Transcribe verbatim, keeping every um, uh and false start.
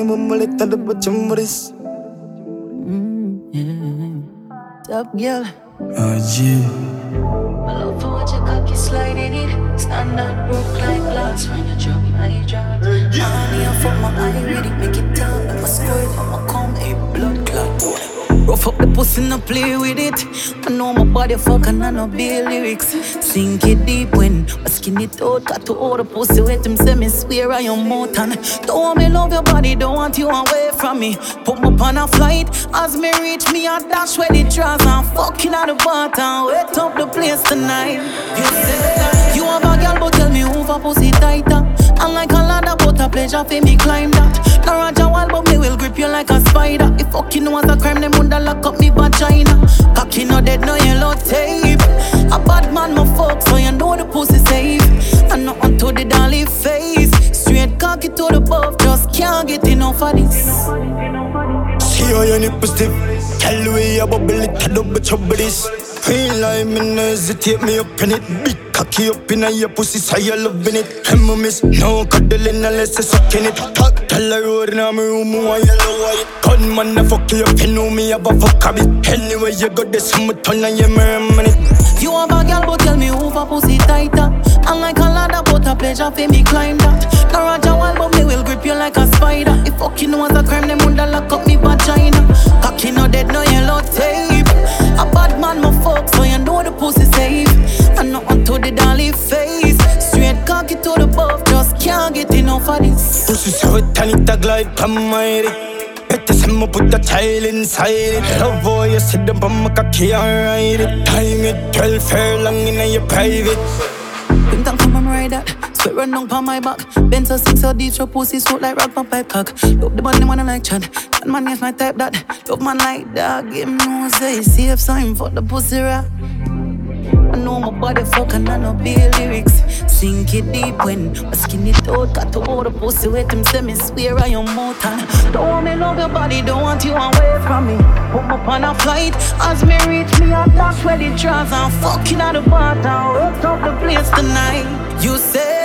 me mumble it and the butchum this. Top girl. Oh yeah. I love for what your cocky sliding it. Stand up, broke like glass when you drop my jaw. Honey, I fuck my eye with it, make it turn. I'ma squirt, I'ma come, a blood clot. Rough up the pussy, no play with it. I know my body fuck and I know be lyrics. Sink it deep when I skin it out. Got to all the pussy wet him, say me swear I am more than. Don't want me love your body, don't want you away from me. Put me up on a flight, as me reach me I dash where the trousers. I'm fucking at the bottom, wet up the place tonight. You say you have a girl but tell me over pussy tighter. And like a ladder but a pleasure for me climb that. No Roger wall but me will grip you like a spider. If fucking was a crime them woulda lock up me vagina. Cocky no dead no yellow tape. A bad man my fuck so you know the pussy safe. And not onto the dolly face. Straight cocky to the buff, just can't get enough of this. See how your nipples stiff. Tell the way you bubble it, I double trouble this. Feel like me no hesitate, me up in it. Big cocky up in your pussy, so you loving it. I'm a miss, no cuddling unless you sucking it. Talk, tell the road in my room, who I yellow white. Gunman, I fuck you up, you know me, have a fuck a bit. Anyway, you got this, I'm a ton and you merman it. You have a girl, but tell me over pussy tighter. And like a ladder, but a pleasure for me climb that. No Roger wall, but me will grip you like a spider. If fucking was a crime, them woulda lock up me vagina. Cocky no dead, no yellow tape. A bad man, my fuck, so you know the pussy safe. And not onto the dolly face. Straight cocky to the buff, just can't get enough of this. Pussy so it and it a glide, come my head. Better send me put the child inside it. Love how you sit up on my cocky and ride it. Time it twelve furlong in your private. Bring down come and ride that. Sweat run down on my back. Bend so sing so deep, your pussy sweat like rock my pipe cock. Love the bunny wanna like Chad. That man is my type that. Love man like that. Give him no say. See if sign for the pussy rap. I know my body fuck and I know be lyrics. Sink it deep when I skin it out. Got to all the pussy wet him, say me swear I am more than. Don't want me love your body, don't want you away from me. Put me up on a flight, as me reach me I dash where the trousers. I'm fucking at the bottom, wet up the place tonight. You say